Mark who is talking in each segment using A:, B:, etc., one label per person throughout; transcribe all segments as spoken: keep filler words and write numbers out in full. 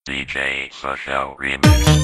A: D J Social Remix。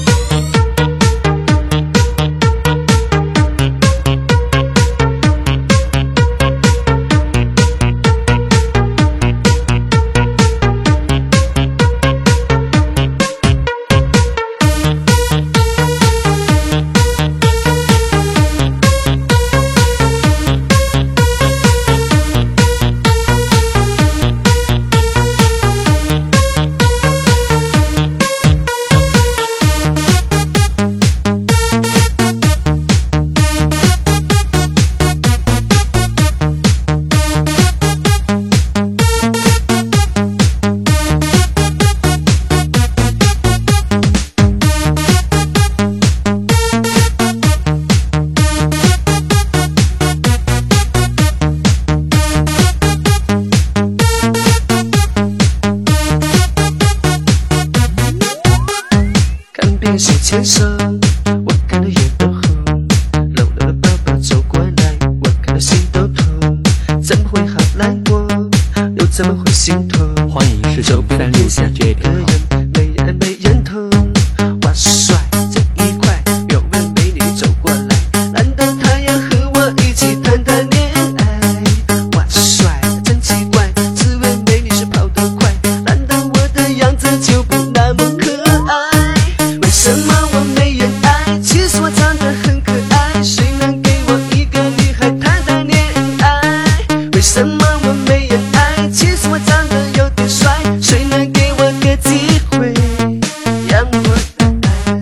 B: 手牵手，我看到眼都红，柔柔的抱抱走过来，我看到心都痛，怎么会好难过，又怎么会心痛？
C: 欢迎是周三六下决定好。
B: 没人没人疼，哇帅这一块，有位美女走过来，难道她要和我一起谈谈恋爱？哇帅真奇怪，这位美女是跑得快，难道我的样子就不那么可爱？为什么我没人爱？其实我长得很可爱，谁能给我一个女孩谈谈恋爱？为什么我没人爱？其实我长得有点帅，谁能给我个机会让我爱？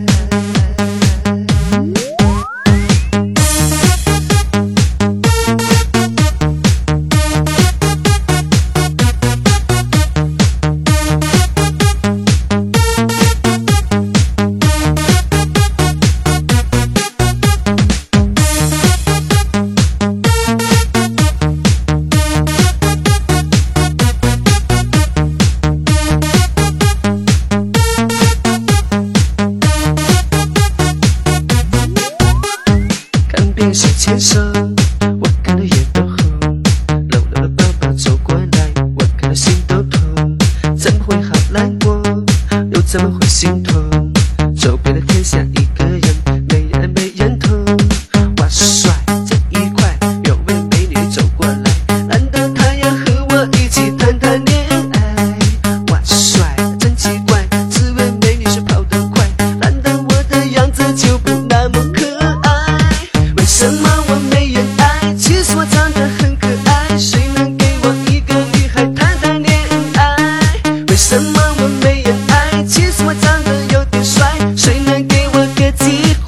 B: 手牵手，我看到眼都红，柔柔的抱抱走过来，我看到心都痛，怎么会好难过，又怎么会心痛？周边的天下一个人，没人没人疼，哇帅这一块，有位美女走过来，难道她要和我一起谈谈恋爱？哇帅真奇怪，这位美女是跑得快，难道我的样子就不那么可爱？为什么我没人爱？其实我长得很可爱，谁能给我一个女孩谈谈恋爱？为什么我没人爱？其实我长得有点帅，谁能给我个机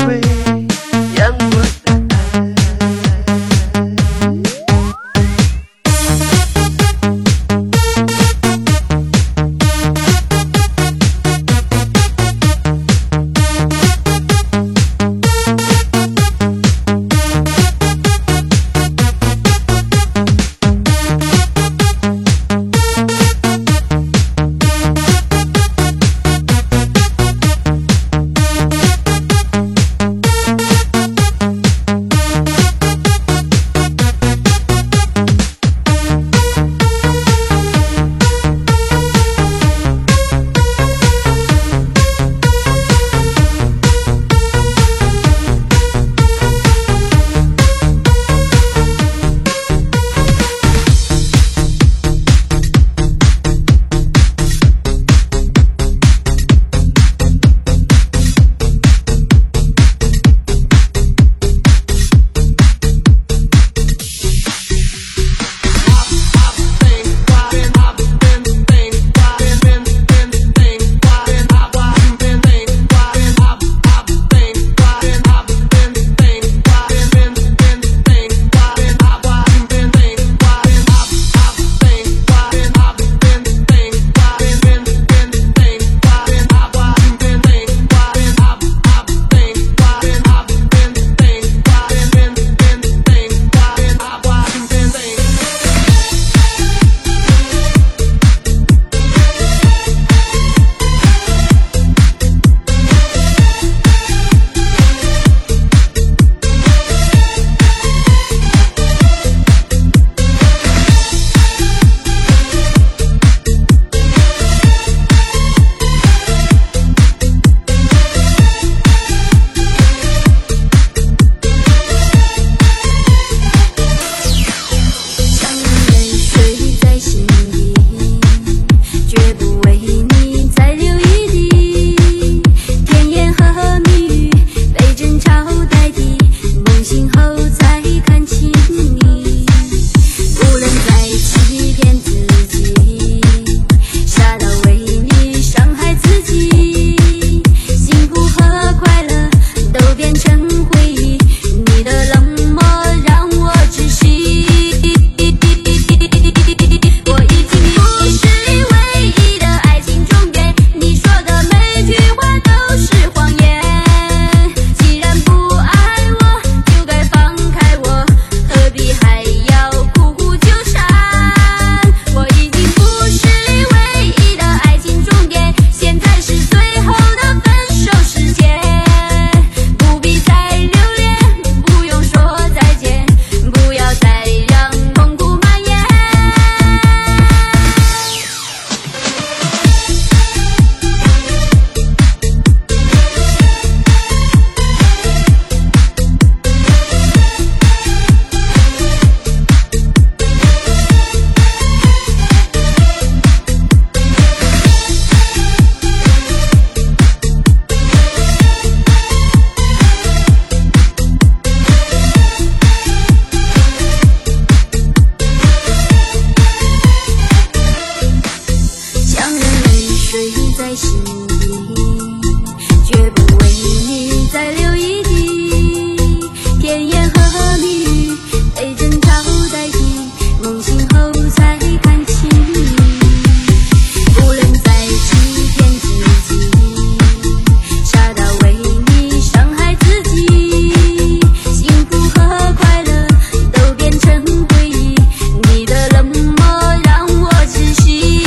D: 再流一滴，甜言和蜜语被争吵代替，梦醒后才看清你。不论再欺骗自己，傻到为你伤害自己，幸福和快乐都变成回忆，你的冷漠让我窒息。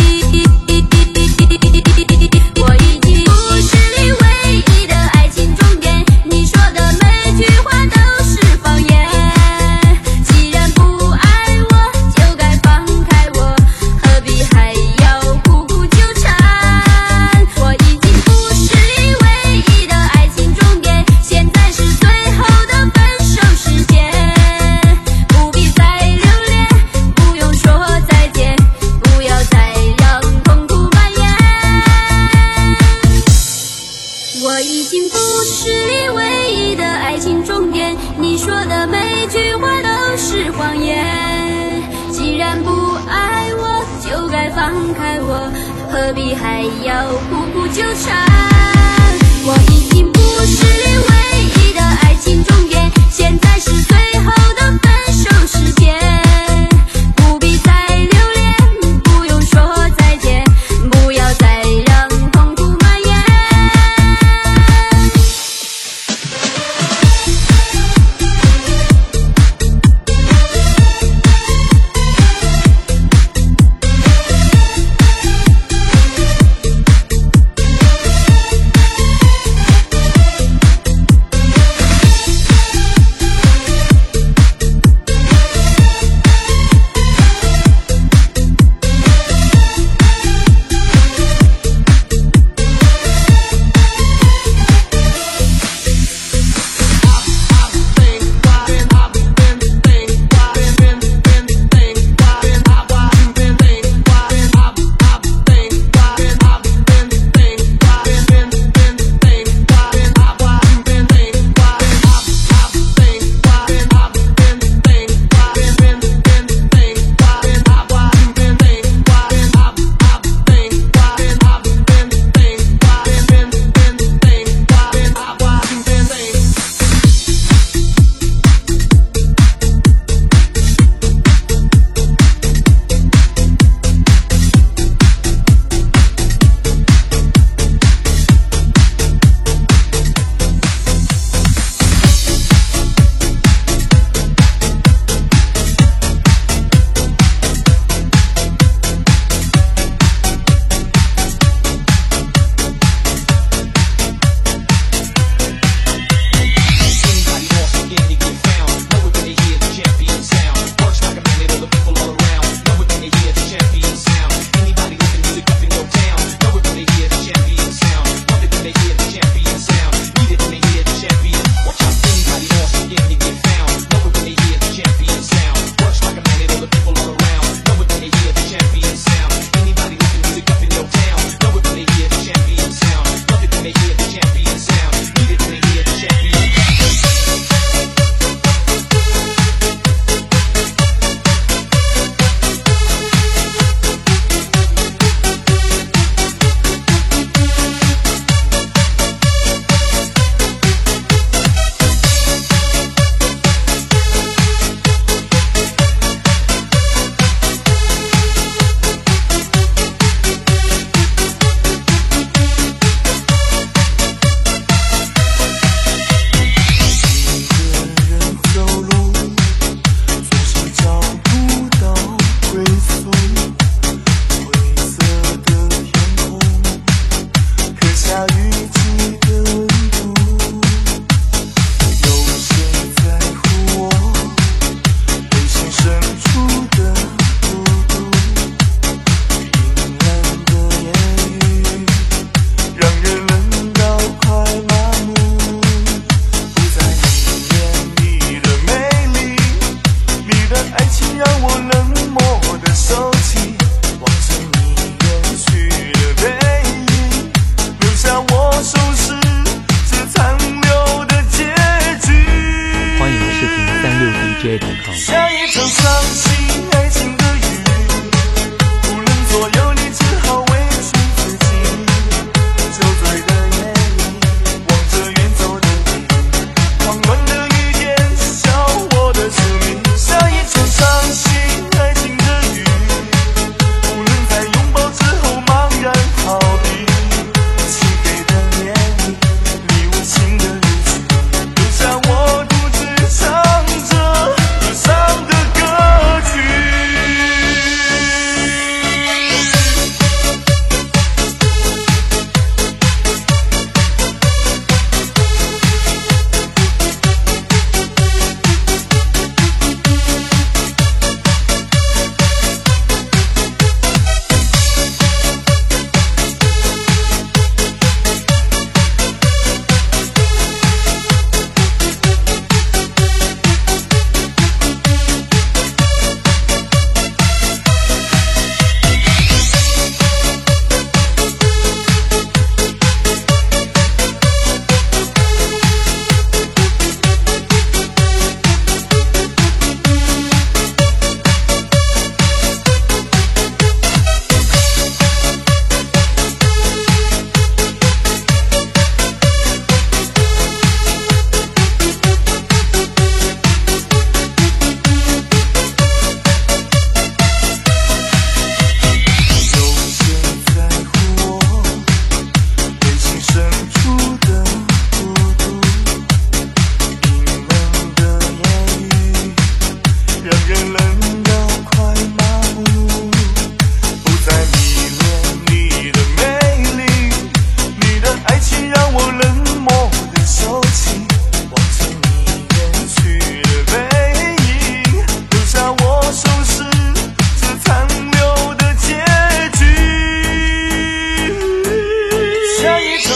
D: 我已经不是你唯一的爱情终点，你说的每句话都是谎言。既然不爱我，就该放开我，何必还要苦苦纠缠？我已经不是你唯一的爱情终点，现在是最后的分手时间。不必再留恋，不用说再见，不要再让痛苦蔓延。我已经不是你唯一的爱情终点，你说的每句话都是谎言。既然不爱我，就该放开我，何必还要苦苦纠缠？我已经不是你唯一的爱情终点，现在是最后的分手时间。不必再留恋，不用说再见，不要再让痛苦蔓延。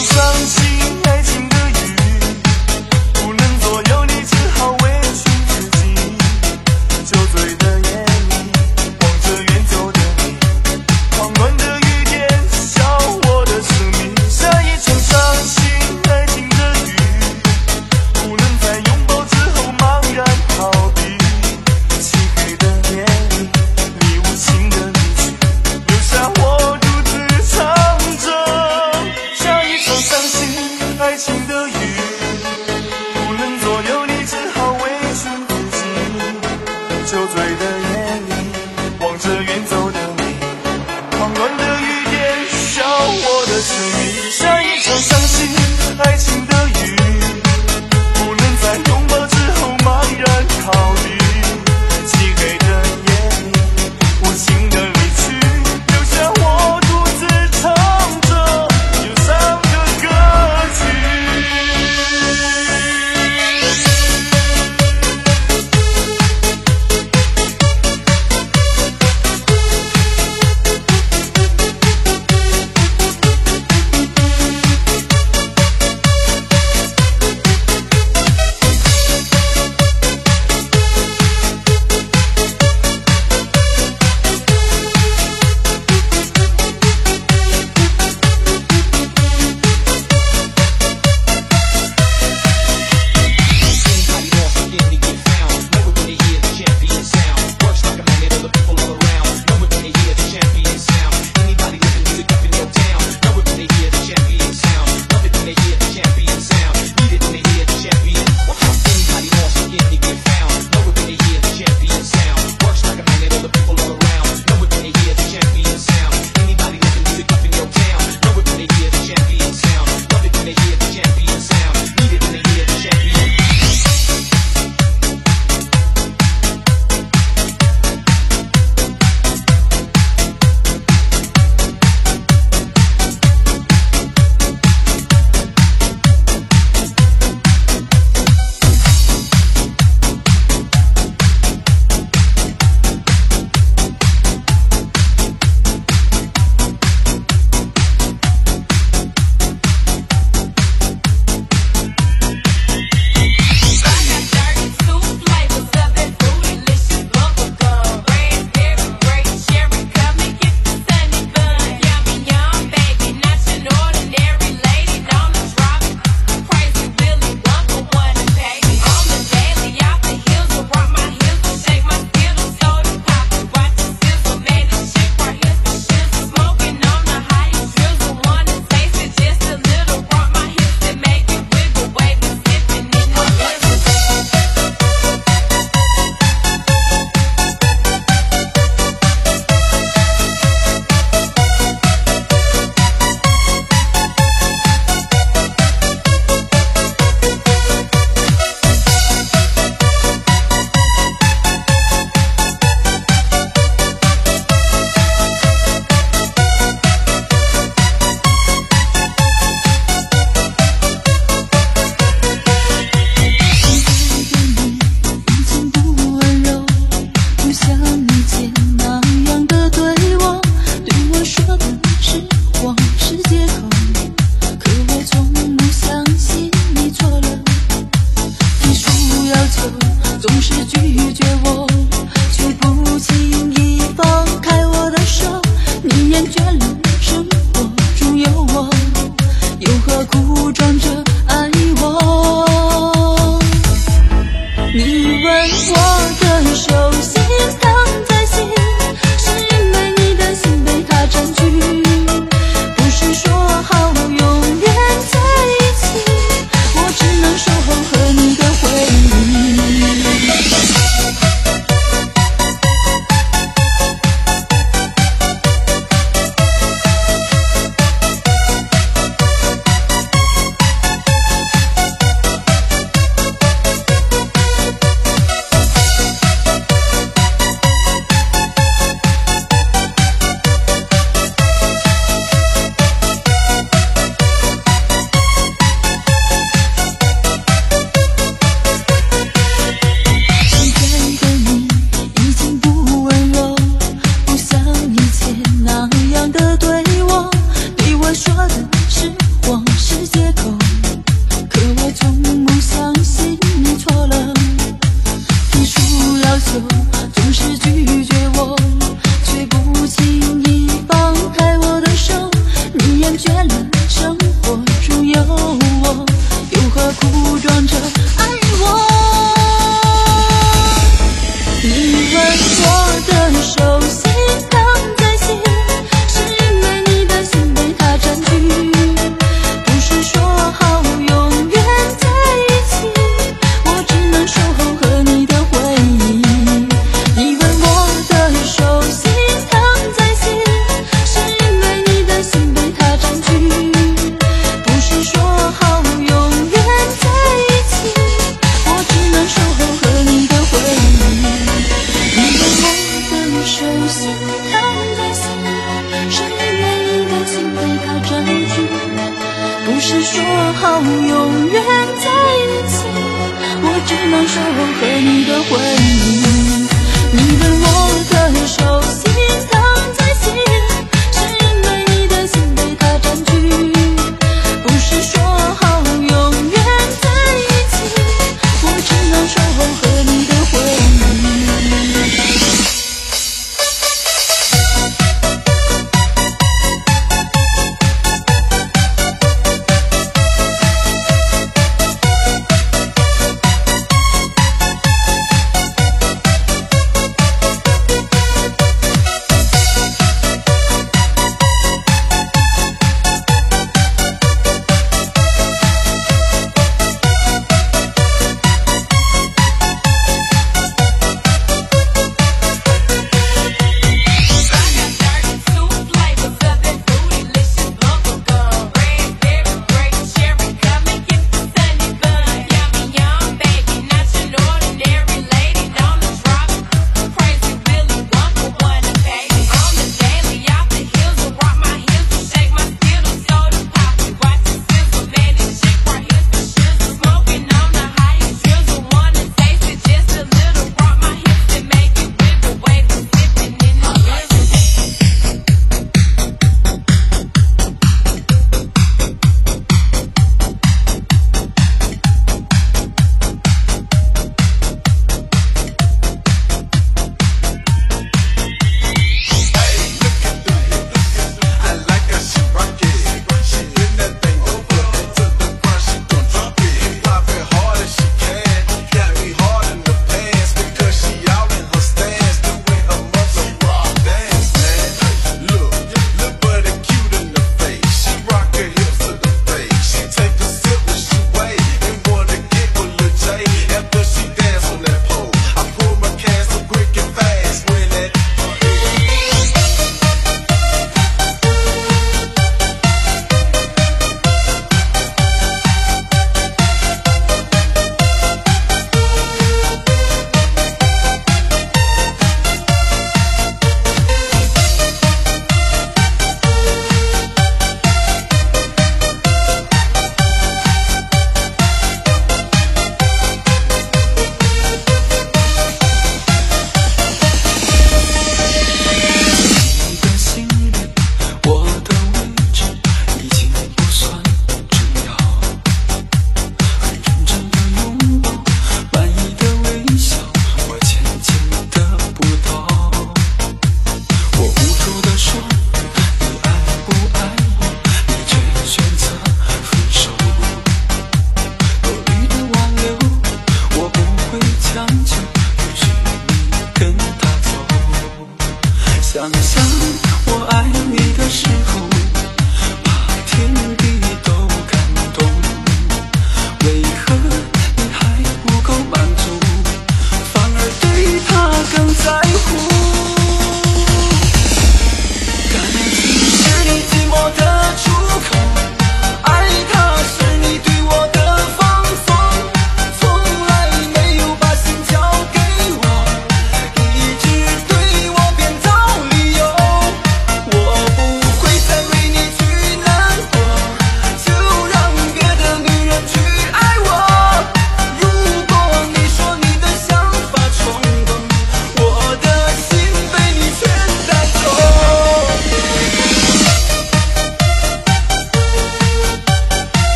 E: 伤心爱情的雨，不能左右你，只好委屈自己。酒醉的夜里，望着远走的你，狂乱的雨点笑我的生命。下一场伤心爱情的雨，不能在拥抱之后茫然逃避。漆黑的夜里，你无情的离去，留下我独自唱着。下一场伤心爱情的雨，不能左右你，只好委屈自己。酒醉的夜里，望着远走的你，狂乱的雨点笑我的生命。下一场伤心爱情的雨，不能在拥抱之后茫然逃避。漆黑的夜里，无情的离去，留下我独自唱着忧伤的歌曲。
D: 是说好永远在一起，我只能守候你的回忆。你问我的手心疼在心，是因为你的心被它占据。不是说好永远在一起，我只能守候和你的回忆。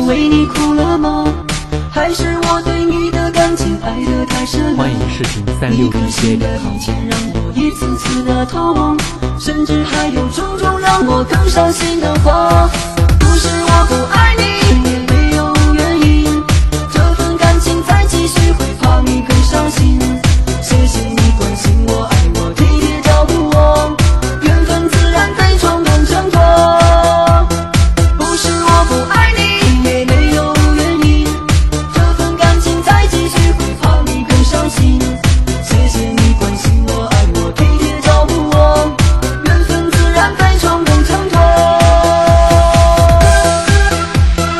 B: 有为你哭了吗？还是我对你的感情爱得太深了？
C: 欢迎视频三六零
B: 你可惜的以前让我一次次的痛，甚至还有种种让我更伤心的话。不是我不爱你，也没有原因，这份感情再继续会怕你更伤心。谢谢你关心我、爱我、体贴照顾我，缘分自然会冲动挣脱。不是我不爱你，也没有原因，这份感情再继续会怕你更伤心。谢谢你关心我、爱我、体贴照顾我，缘分自然会冲动挣脱。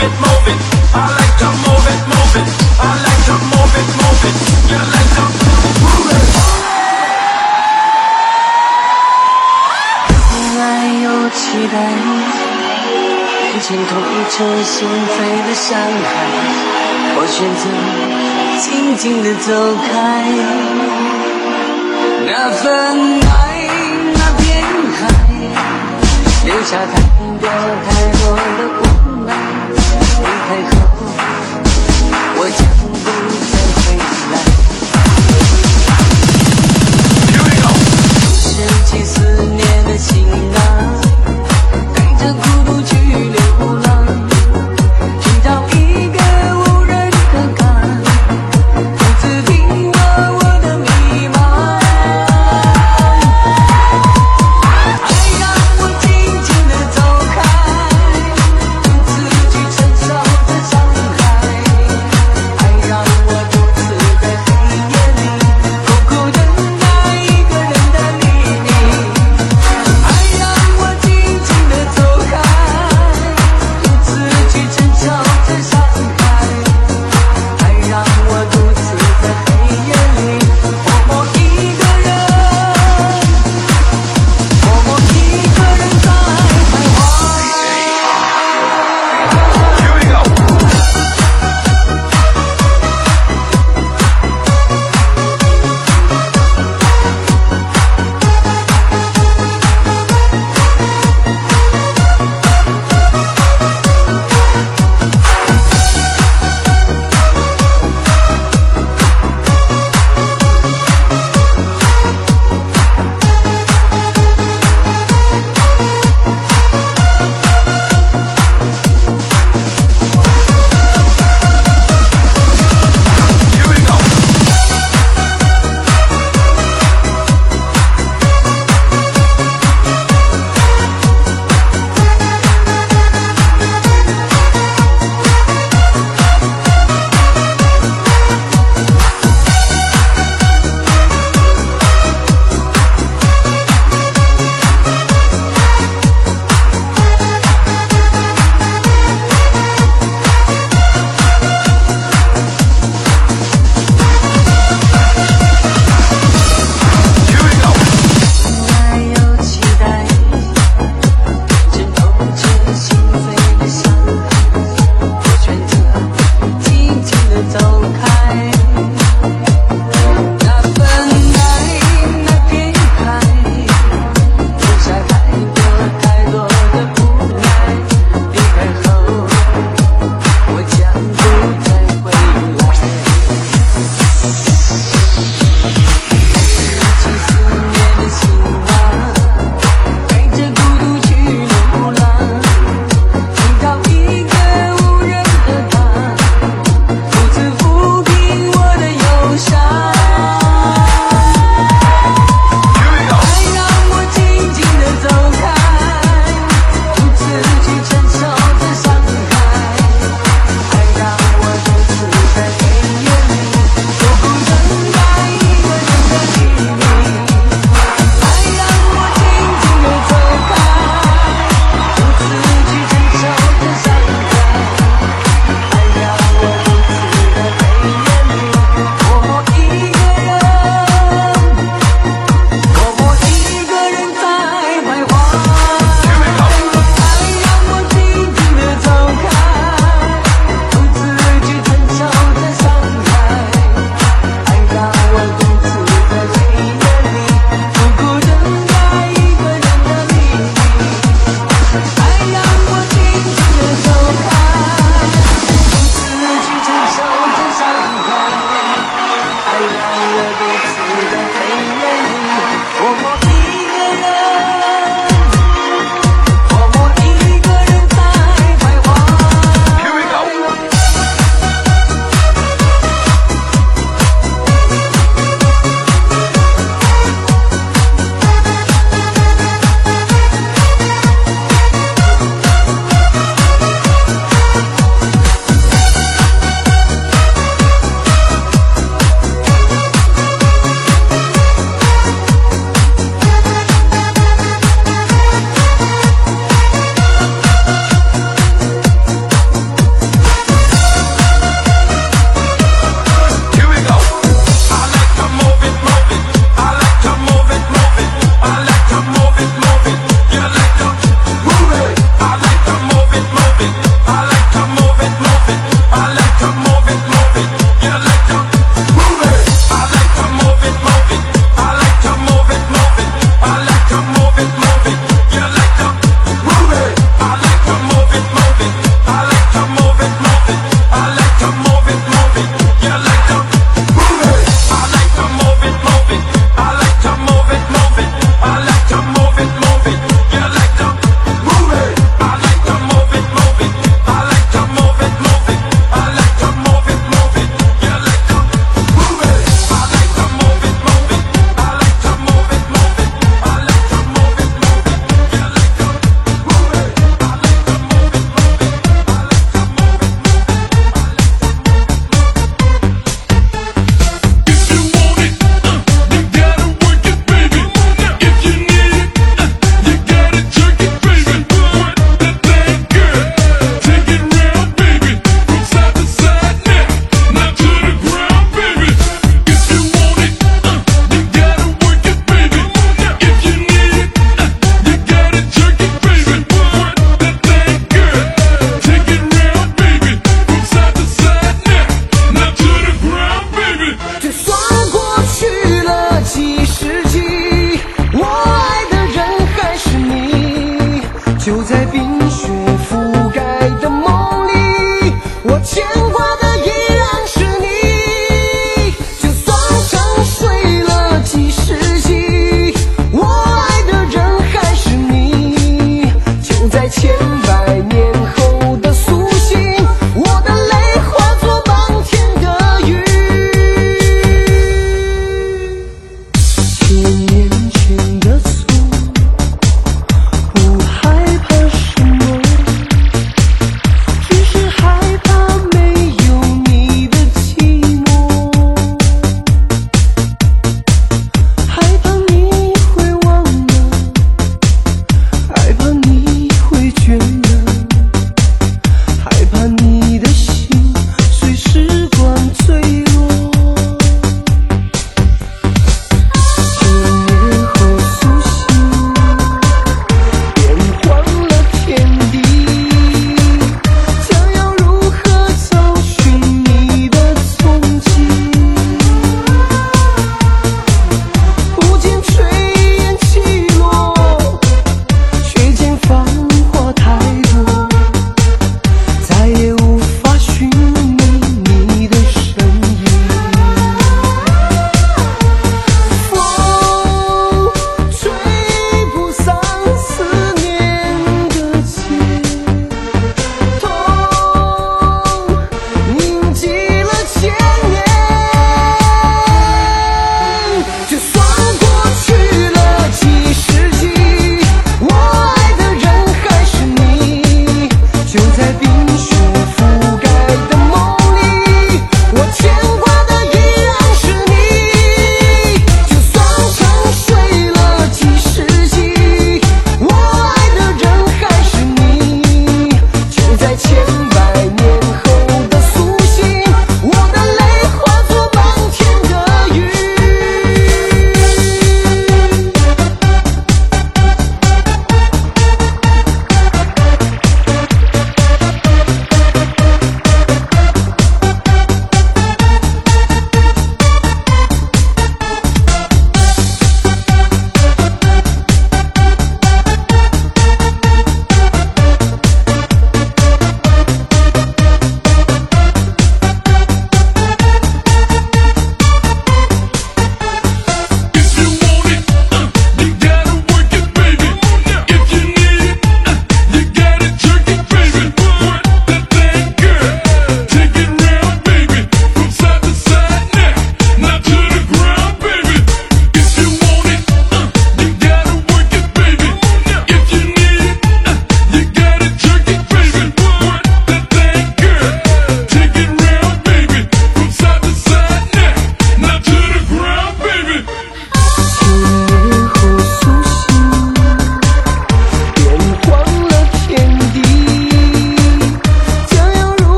E: move it, move it. I like to move it, move it. I like to move it, move it. You like to move it.
B: 爱有期待，眼前同一程心飞的山海，我选择静静地走开。那份爱，那片海，留下太多太多的无奈。离开后，我将不再回来。拾起思念的行囊，带着孤独去流浪，寻找一个无人的港，独自听过我的迷茫。爱让我静静地走开，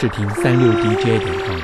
C: 视听三六 D J 点 com。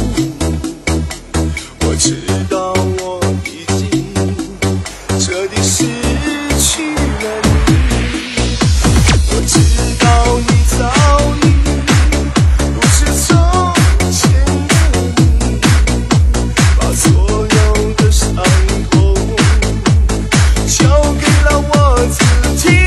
E: 我知道我已经彻底失去了你，我知道你早已不是从前的你，把所有的伤痛交给了我自己。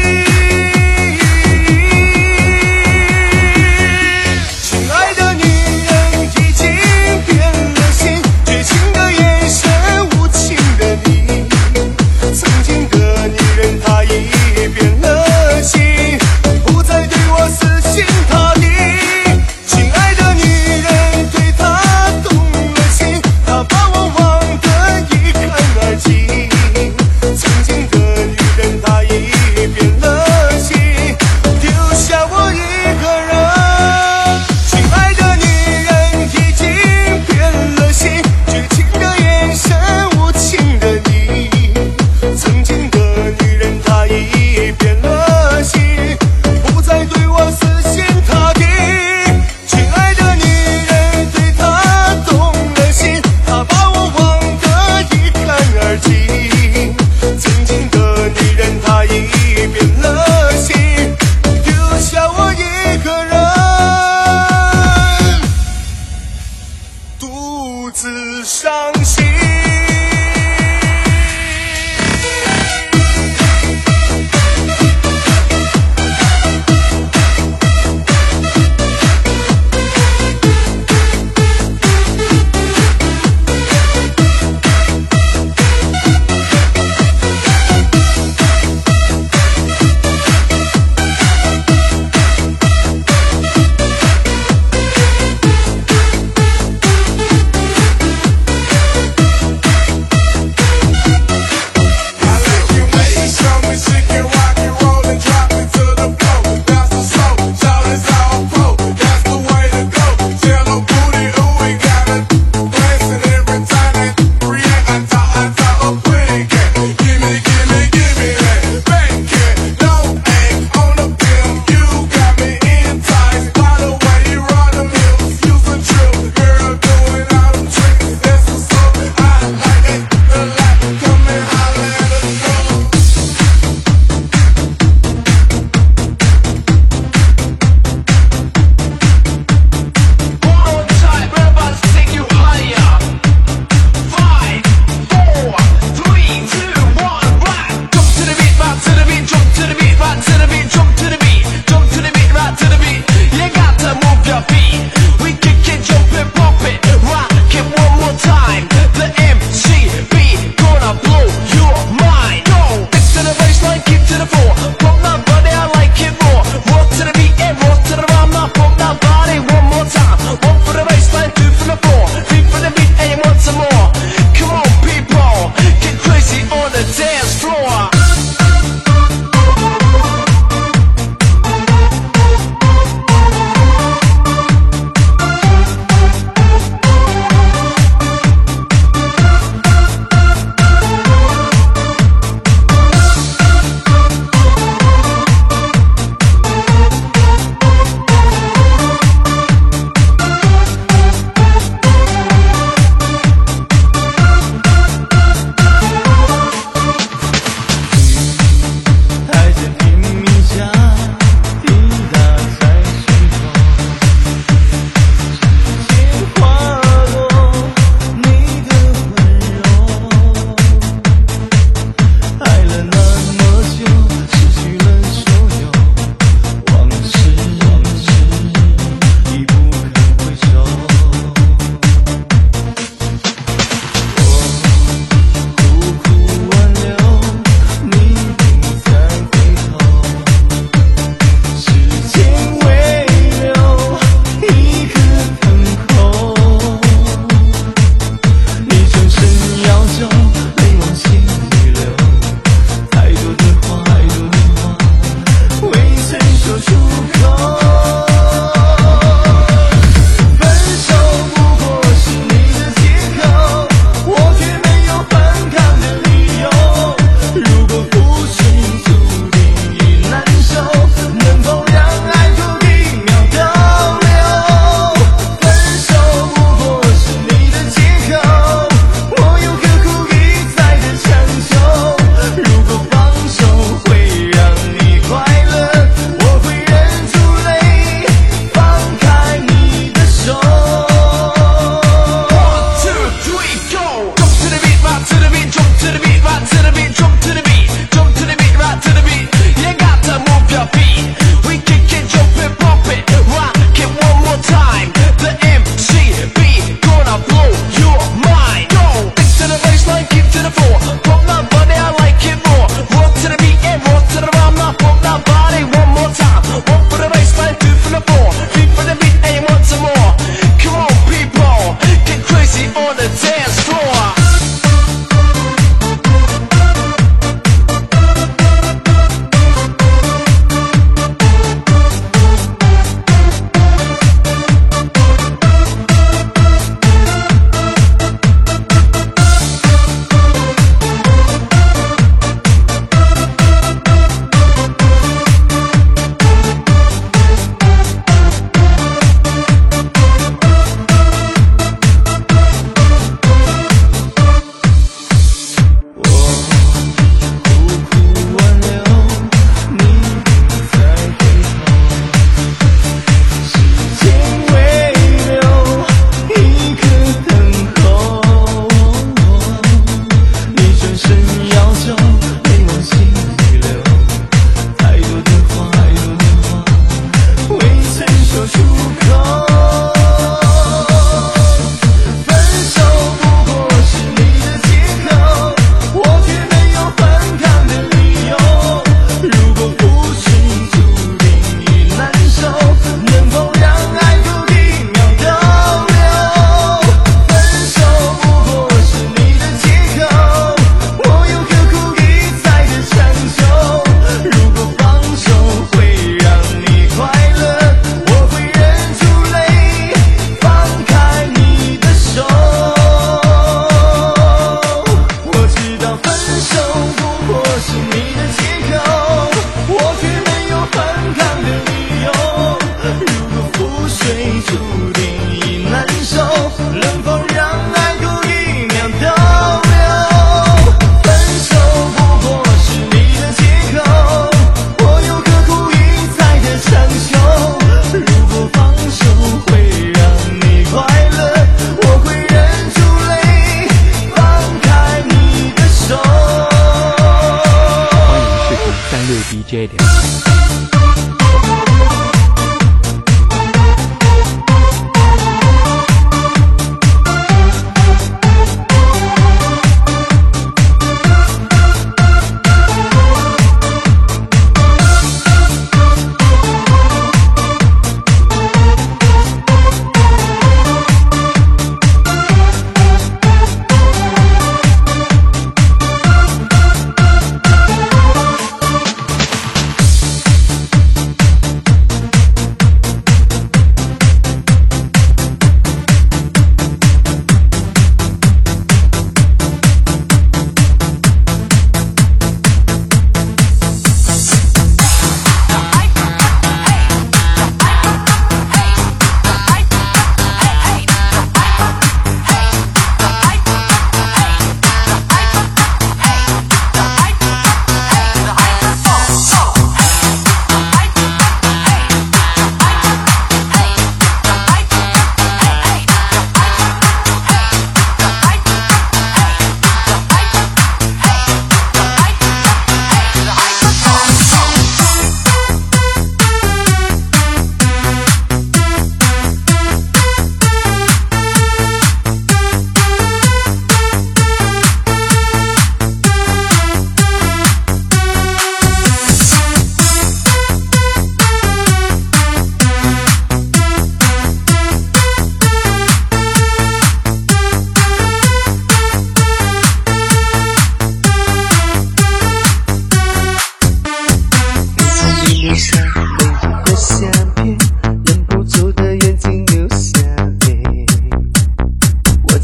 E: 亲爱的女人已经变了心，绝情的眼神，无情的你，曾经的女人她已变了心，不再对我死心塌地。亲爱的女人对她动了心，她把我忘得一干二净。曾经的女人她已变了心，丢下我一个人。亲爱的女人已经变了心，绝情的眼神，无情的你，曾经的女人她已变了心，不再对我死心塌地。亲爱的女人对她动了心，她把我忘得一干二净。曾经的女人她已变了心，丢下我一个人独自伤心。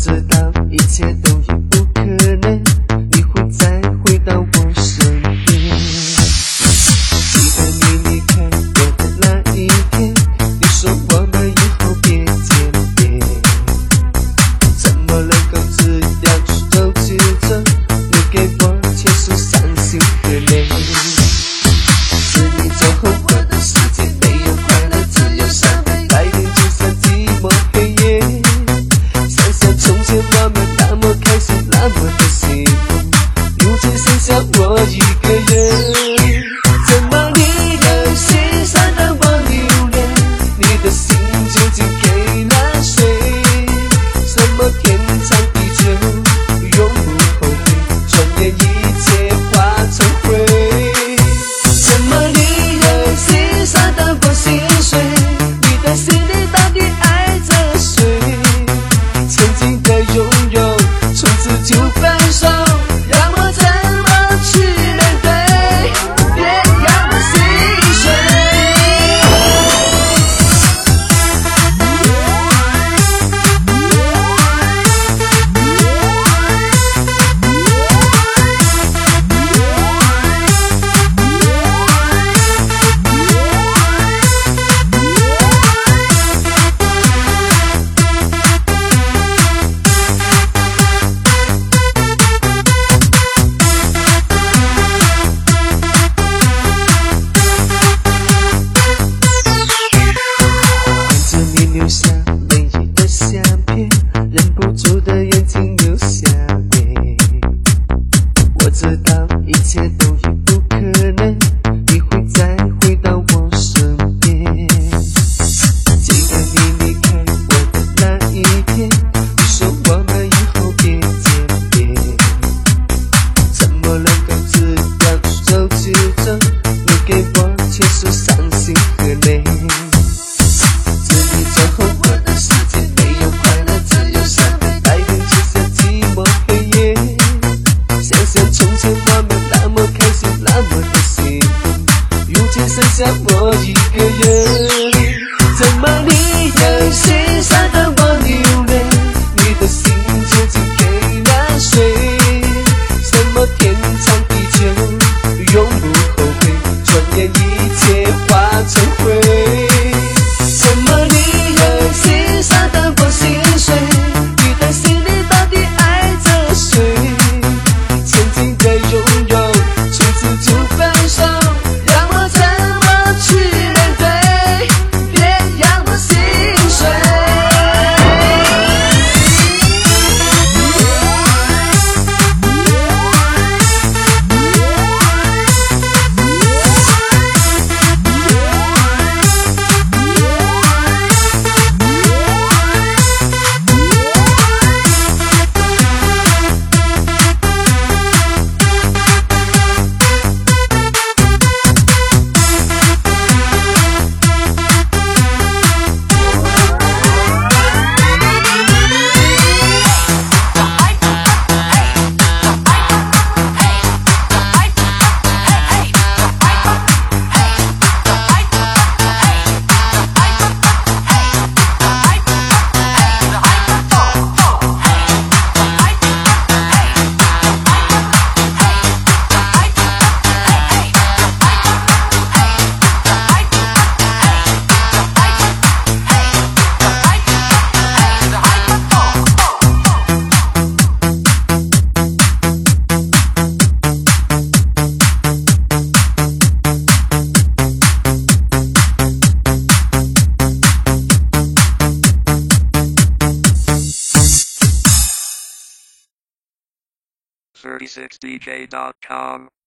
B: 知道一切都已不可能，你会再回到我身边。记得你离开我的那一天，你说我们以后别见面，怎么能够这样手牵着你给我牵手伤心和泪？是你走后我的世界没有快乐，只有伤悲，白天就像寂寞黑夜。想想从前我们那么开心，那么的幸福，如今剩下我一个人。怎么你的心伤得我流泪？你的心究竟给了谁？什么天长地久，永不后悔，转眼一切化成灰。怎么你的心伤得我心碎？你的心里到底爱着谁？曾经的拥有，从此就分手，让我怎么去面对？别让我心碎。留下美丽的相片，忍不住的眼睛流下泪。我知道一切都已不可能，你会再回到我身边。记得你离开我的那一天，你说我们以后别见面，怎么能够这样手牵着你给我牵手伤心和泪？走后我的世界没有快乐，只有伤悲，白天就像寂寞黑夜。想想从前我们那么开心，那么的幸福，如今剩下我一个人。怎么你的心伤得我流泪？你的心究竟给了谁？什么天长地久，永不后悔，转眼一切化成灰。怎么你的心伤得我心碎？你的心里到底爱着谁？曾经的拥有，从此就分手，让我怎么去面对？别让我心碎。
A: thirty-six D J dot com